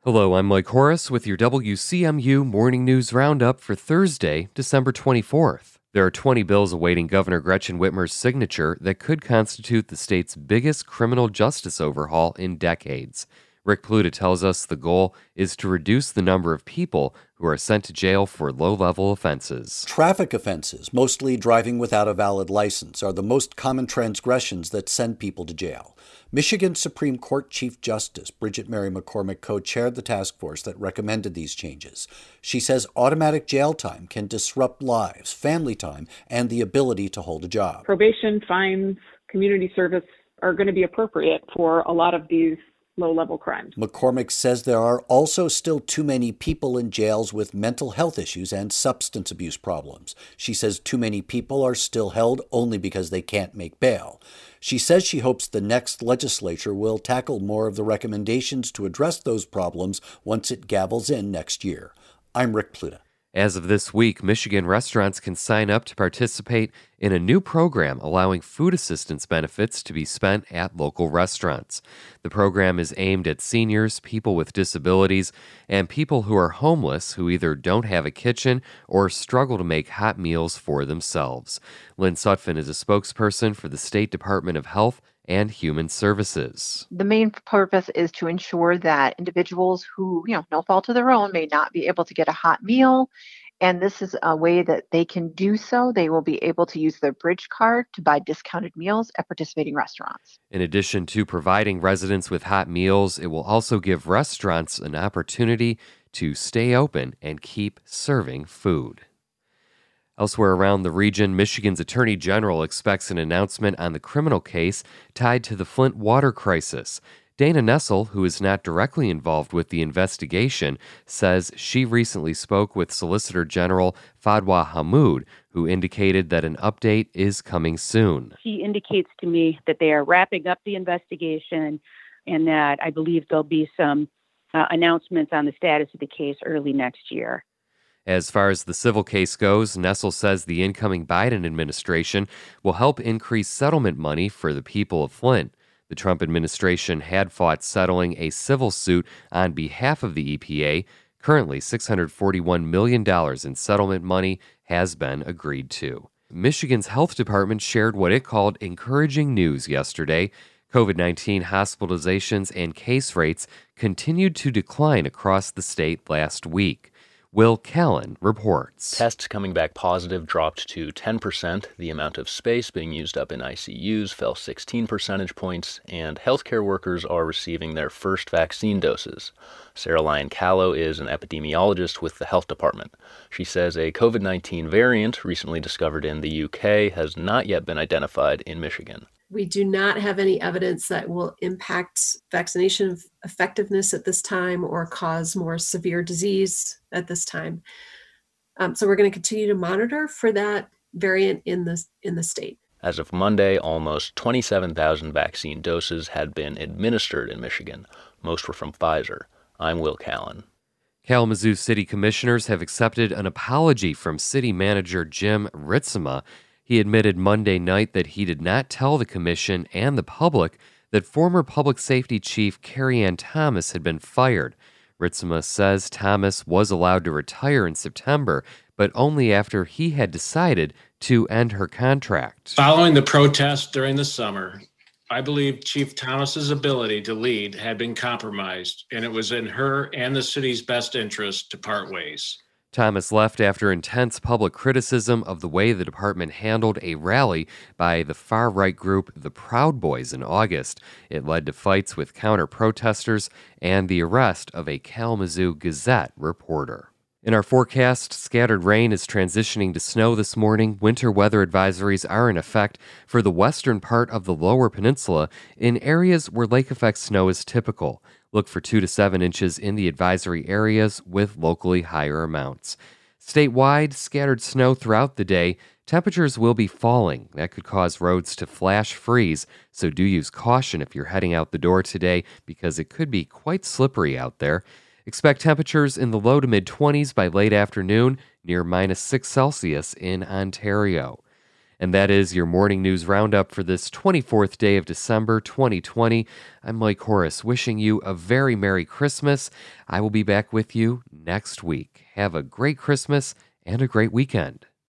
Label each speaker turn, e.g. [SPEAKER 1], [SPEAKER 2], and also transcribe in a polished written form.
[SPEAKER 1] Hello, I'm Mike Horace with your WCMU Morning News Roundup for Thursday, December 24th. There are 20 bills awaiting Governor Gretchen Whitmer's signature that could constitute the state's biggest criminal justice overhaul in decades. Rick Pluta tells us the goal is to reduce the number of people who are sent to jail for low-level offenses.
[SPEAKER 2] Traffic offenses, mostly driving without a valid license, are the most common transgressions that send people to jail. Michigan Supreme Court Chief Justice Bridget Mary McCormick co-chaired the task force that recommended these changes. She says automatic jail time can disrupt lives, family time, and the ability to hold a job.
[SPEAKER 3] Probation, fines, community service are going to be appropriate for a lot of these low-level crimes.
[SPEAKER 2] McCormick says there are also still too many people in jails with mental health issues and substance abuse problems. She says too many people are still held only because they can't make bail. She says she hopes the next legislature will tackle more of the recommendations to address those problems once it gavels in next year. I'm Rick Pluta.
[SPEAKER 1] As of this week, Michigan restaurants can sign up to participate in a new program allowing food assistance benefits to be spent at local restaurants. The program is aimed at seniors, people with disabilities, and people who are homeless who either don't have a kitchen or struggle to make hot meals for themselves. Lynn Sutphin is a spokesperson for the State Department of Health and Human Services.
[SPEAKER 4] The main purpose is to ensure that individuals who, no fault of their own, may not be able to get a hot meal. And this is a way that they can do so. They will be able to use their Bridge card to buy discounted meals at participating restaurants.
[SPEAKER 1] In addition to providing residents with hot meals, it will also give restaurants an opportunity to stay open and keep serving food. Elsewhere around the region, Michigan's Attorney General expects an announcement on the criminal case tied to the Flint water crisis. Dana Nessel, who is not directly involved with the investigation, says she recently spoke with Solicitor General Fadwa Hammoud, who indicated that an update is coming soon.
[SPEAKER 5] He indicates to me that they are wrapping up the investigation and that I believe there'll be some announcements on the status of the case early next year.
[SPEAKER 1] As far as the civil case goes, Nessel says the incoming Biden administration will help increase settlement money for the people of Flint. The Trump administration had fought settling a civil suit on behalf of the EPA. Currently, $641 million in settlement money has been agreed to. Michigan's health department shared what it called encouraging news yesterday. COVID-19 hospitalizations and case rates continued to decline across the state last week. Will Callan reports.
[SPEAKER 6] Tests coming back positive dropped to 10%. The amount of space being used up in ICUs fell 16 percentage points, and healthcare workers are receiving their first vaccine doses. Sarah Lyon-Callow is an epidemiologist with the health department. She says a COVID-19 variant recently discovered in the UK has not yet been identified in Michigan.
[SPEAKER 7] We do not have any evidence that will impact vaccination effectiveness at this time or cause more severe disease at this time. So we're going to continue to monitor for that variant in the state.
[SPEAKER 6] As of Monday, almost 27,000 vaccine doses had been administered in Michigan. Most were from Pfizer. I'm Will Callan.
[SPEAKER 1] Kalamazoo City Commissioners have accepted an apology from City Manager Jim Ritsema. He admitted Monday night that he did not tell the commission and the public that former Public Safety Chief Carrie Ann Thomas had been fired. Ritsema says Thomas was allowed to retire in September, but only after he had decided to end her contract.
[SPEAKER 8] Following the protests during the summer, I believe Chief Thomas's ability to lead had been compromised, and it was in her and the city's best interest to part ways.
[SPEAKER 1] Thomas left after intense public criticism of the way the department handled a rally by the far-right group the Proud Boys in August. It led to fights with counter-protesters and the arrest of a Kalamazoo Gazette reporter. In our forecast, scattered rain is transitioning to snow this morning. Winter weather advisories are in effect for the western part of the lower peninsula in areas where lake effect snow is typical. Look for 2 to 7 inches in the advisory areas with locally higher amounts. Statewide, scattered snow throughout the day. Temperatures will be falling. That could cause roads to flash freeze, so do use caution if you're heading out the door today because it could be quite slippery out there. Expect temperatures in the low to mid-20s by late afternoon, near -6 Celsius in Ontario. And that is your morning news roundup for this 24th day of December 2020. I'm Mike Horace, wishing you a very Merry Christmas. I will be back with you next week. Have a great Christmas and a great weekend.